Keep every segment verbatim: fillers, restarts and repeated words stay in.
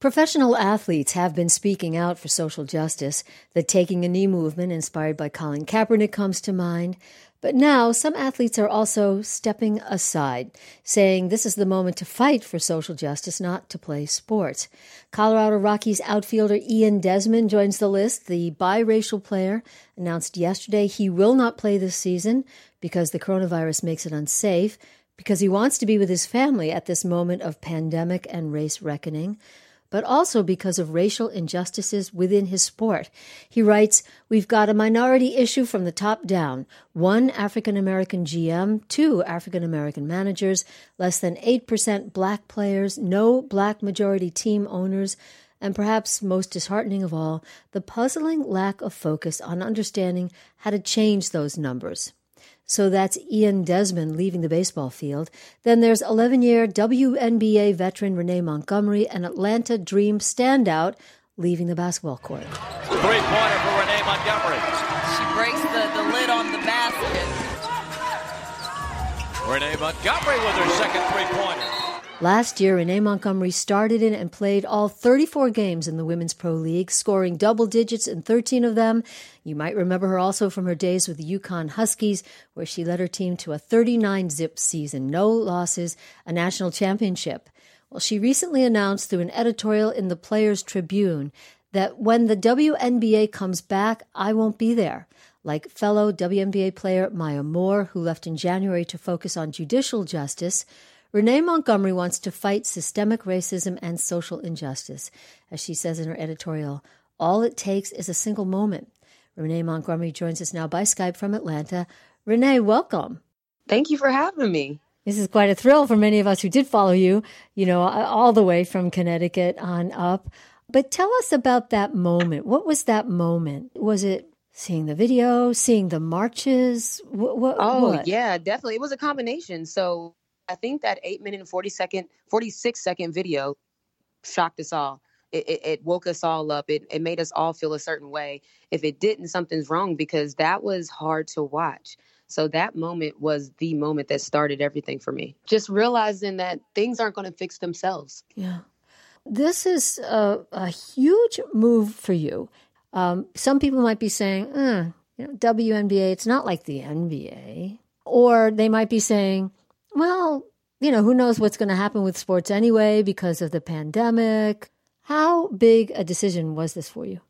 Professional athletes have been speaking out for social justice. The Taking a Knee movement, inspired by Colin Kaepernick, comes to mind. But now some athletes are also stepping aside, saying this is the moment to fight for social justice, not to play sports. Colorado Rockies outfielder Ian Desmond joins the list. The biracial player announced yesterday he will not play this season because the coronavirus makes it unsafe, because he wants to be with his family at this moment of pandemic and race reckoning, but also because of racial injustices within his sport. He writes, "We've got a minority issue from the top down. One African-American G M, two African-American managers, less than eight percent black players, no black majority team owners, and perhaps most disheartening of all, the puzzling lack of focus on understanding how to change those numbers." So that's Ian Desmond leaving the baseball field. Then there's eleven-year W N B A veteran Renee Montgomery, an Atlanta Dream standout, leaving the basketball court. Three-pointer for Renee Montgomery. She breaks the, the lid on the basket. Renee Montgomery with her second three-pointer. Last year, Renee Montgomery started in and played all thirty-four games in the Women's Pro League, scoring double digits in thirteen of them. You might remember her also from her days with the Yukon Huskies, where she led her team to a thirty-nine zip season, no losses, a national championship. Well, she recently announced through an editorial in the Players Tribune that when the W N B A comes back, I won't be there. Like fellow W N B A player Maya Moore, who left in January to focus on judicial justice, Renee Montgomery wants to fight systemic racism and social injustice. As she says in her editorial, all it takes is a single moment. Renee Montgomery joins us now by Skype from Atlanta. Renee, welcome. Thank you for having me. This is quite a thrill for many of us who did follow you, you know, all the way from Connecticut on up. But tell us about that moment. What was that moment? Was it seeing the video, seeing the marches? What, what, oh, what? yeah, definitely. It was a combination. So I think that eight minute and forty second, forty-six second video shocked us all. It, it, it woke us all up. It, it made us all feel a certain way. If it didn't, something's wrong, because that was hard to watch. So that moment was the moment that started everything for me. Just realizing that things aren't going to fix themselves. Yeah. This is a, a huge move for you. Um, some people might be saying, uh, you know, W N B A, it's not like the N B A. Or they might be saying, well, you know, who knows what's going to happen with sports anyway because of the pandemic. How big a decision was this for you?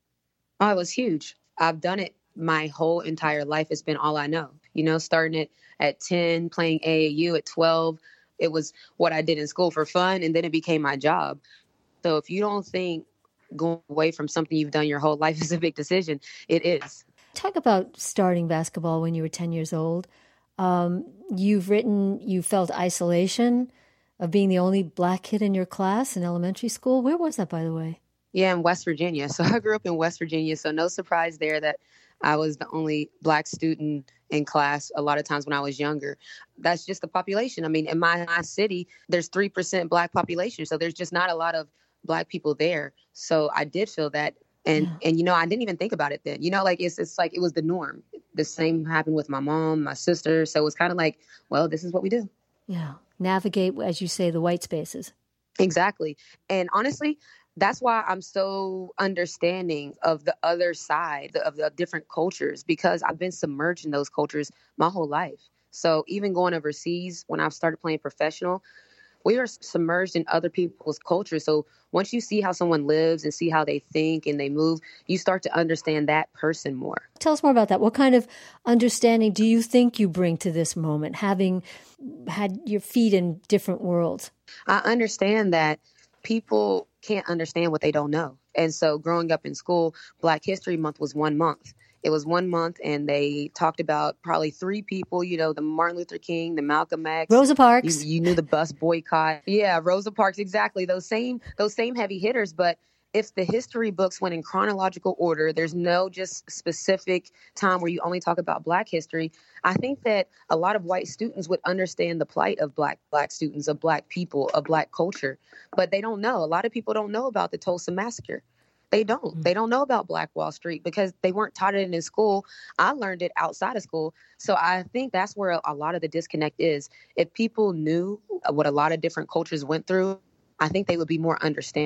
Oh, it was huge. I've done it my whole entire life. It's been all I know. You know, starting it at ten, playing A A U at twelve. It was what I did in school for fun, and then it became my job. So if you don't think going away from something you've done your whole life is a big decision, it is. Talk about starting basketball when you were ten years old. Um, you've written you felt isolation of being the only black kid in your class in elementary school. Where was that, by the way? Yeah, in West Virginia. So I grew up in West Virginia, so no surprise there that I was the only black student in class a lot of times when I was younger. That's just the population. I mean, in my, my city, there's three percent black population, so there's just not a lot of black people there. So I did feel that. And, yeah. and you know, I didn't even think about it then. You know, like, it's it's like it was the norm. The same happened with my mom, my sister. So it was kind of like, well, this is what we do. Yeah. Navigate, as you say, the white spaces. Exactly. And honestly, that's why I'm so understanding of the other side of the different cultures, because I've been submerged in those cultures my whole life. So even going overseas, when I started playing professional, we are submerged in other people's cultures. So once you see how someone lives and see how they think and they move, you start to understand that person more. Tell us more about that. What kind of understanding do you think you bring to this moment, having had your feet in different worlds? I understand that people can't understand what they don't know. And so growing up in school, Black History Month was one month. It was one month, and they talked about probably three people, you know, the Martin Luther King, the Malcolm X. Rosa Parks. You, you knew the bus boycott. Yeah, Rosa Parks, exactly. Those same those same heavy hitters. But if the history books went in chronological order, there's no just specific time where you only talk about Black history. I think that a lot of white students would understand the plight of Black Black students, of Black people, of Black culture. But they don't know. A lot of people don't know about the Tulsa Massacre. They don't. They don't know about Black Wall Street because they weren't taught it in school. I learned it outside of school. So I think that's where a lot of the disconnect is. If people knew what a lot of different cultures went through, I think they would be more understanding.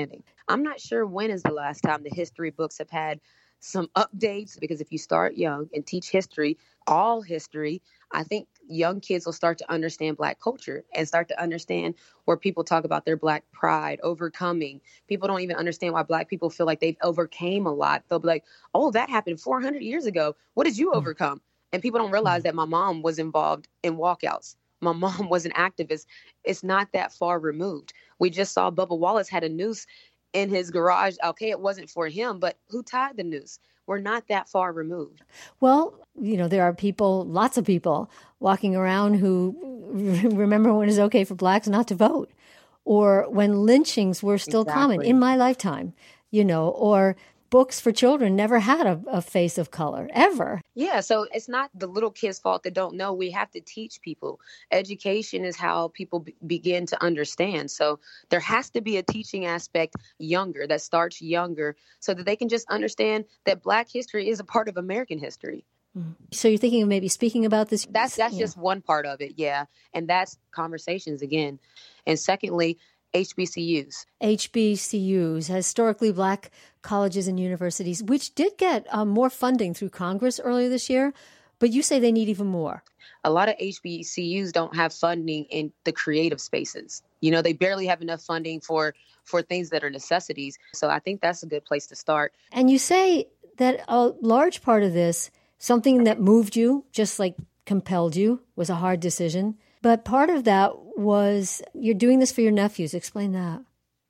I'm not sure when is the last time the history books have had some updates, because if you start young and teach history, all history, I think young kids will start to understand Black culture and start to understand where people talk about their Black pride, overcoming. People don't even understand why Black people feel like they've overcame a lot. They'll be like, oh, that happened four hundred years ago. What did you overcome? And people don't realize that my mom was involved in walkouts. My mom was an activist. It's not that far removed. We just saw Bubba Wallace had a noose in his garage. Okay, it wasn't for him, but who tied the noose? We're not that far removed. Well, you know, there are people, lots of people walking around who remember when it was okay for Blacks not to vote, or when lynchings were still Exactly. common in my lifetime, you know, or books for children never had a, a face of color, ever. Yeah, so it's not the little kids' fault that don't know. We have to teach people. Education is how people be- begin to understand. So there has to be a teaching aspect younger, that starts younger, so that they can just understand that Black history is a part of American history. So you're thinking of maybe speaking about this? That's that's Yeah. just one part of it, yeah. And that's conversations again. And secondly, H B C Us. H B C Us, historically Black colleges and universities, which did get um, more funding through Congress earlier this year, but you say they need even more. A lot of H B C Us don't have funding in the creative spaces. You know, they barely have enough funding for, for things that are necessities. So I think that's a good place to start. And you say that a large part of this, something that moved you, just like compelled you, was a hard decision. But part of that was you're doing this for your nephews. Explain that.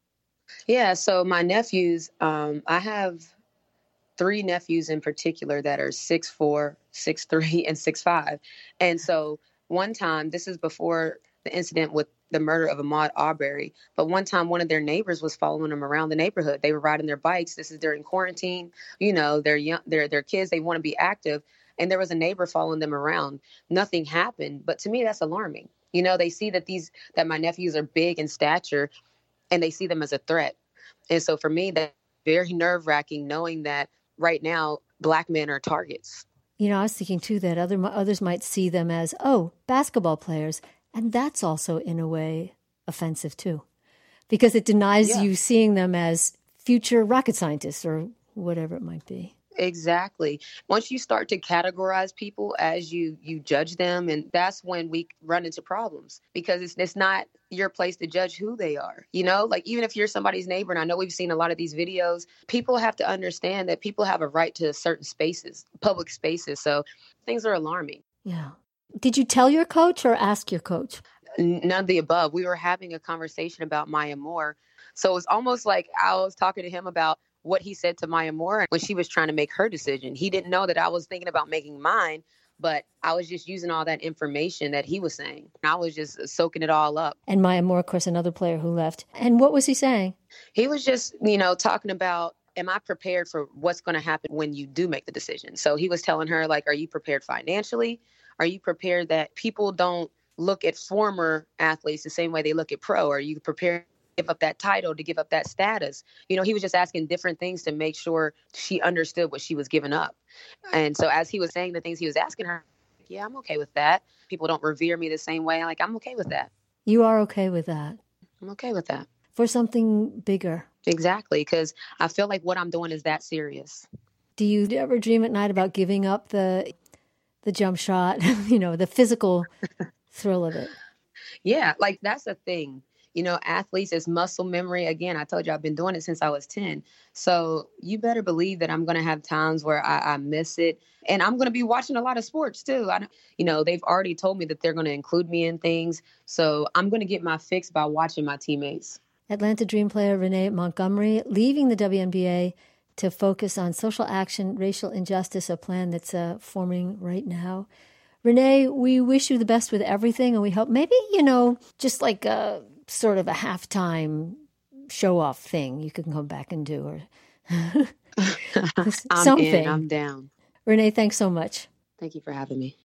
Yeah, so my nephews, um, I have three nephews in particular that are six four, six three, and six five. And so one time, this is before the incident with the murder of Ahmaud Arbery, but one time one of their neighbors was following them around the neighborhood. They were riding their bikes. This is during quarantine. You know, they're young, they're, they're kids. They want to be active. And there was a neighbor following them around. Nothing happened. But to me, that's alarming. You know, they see that these, that my nephews are big in stature and they see them as a threat. And so for me, that's very nerve wracking knowing that right now, Black men are targets. You know, I was thinking too that other others might see them as, oh, basketball players. And that's also, in a way, offensive too, because it denies Yeah. you seeing them as future rocket scientists or whatever it might be. Exactly. Once you start to categorize people as you you judge them, and that's when we run into problems, because it's it's not your place to judge who they are. You know, like even if you're somebody's neighbor, and I know we've seen a lot of these videos, people have to understand that people have a right to certain spaces, public spaces. So things are alarming. Yeah. Did you tell your coach or ask your coach? N- None of the above. We were having a conversation about Maya Moore. So it's almost like I was talking to him about what he said to Maya Moore when she was trying to make her decision. He didn't know that I was thinking about making mine, but I was just using all that information that he was saying. I was just soaking it all up. And Maya Moore, of course, another player who left. And what was he saying? He was just, you know, talking about, am I prepared for what's going to happen when you do make the decision? So he was telling her, like, are you prepared financially? Are you prepared that people don't look at former athletes the same way they look at pro? Are you prepared to give up that title, to give up that status? You know, he was just asking different things to make sure she understood what she was giving up. And so as he was saying the things he was asking her, yeah, I'm okay with that. People don't revere me the same way. I'm like, I'm okay with that. You are okay with that. I'm okay with that. For something bigger. Exactly. Because I feel like what I'm doing is that serious. Do you ever dream at night about giving up the the jump shot, you know, the physical thrill of it? Yeah, like that's a thing. You know, athletes is muscle memory. Again, I told you I've been doing it since I was ten. So you better believe that I'm going to have times where I, I miss it. And I'm going to be watching a lot of sports too. I, you know, they've already told me that they're going to include me in things. So I'm going to get my fix by watching my teammates. Atlanta Dream player Renee Montgomery leaving the W N B A to focus on social action, racial injustice, a plan that's uh, forming right now. Renee, we wish you the best with everything, and we hope maybe, you know, just like a sort of a halftime show-off thing you can come back and do. Or I'm something. in, I'm down. Renee, thanks so much. Thank you for having me.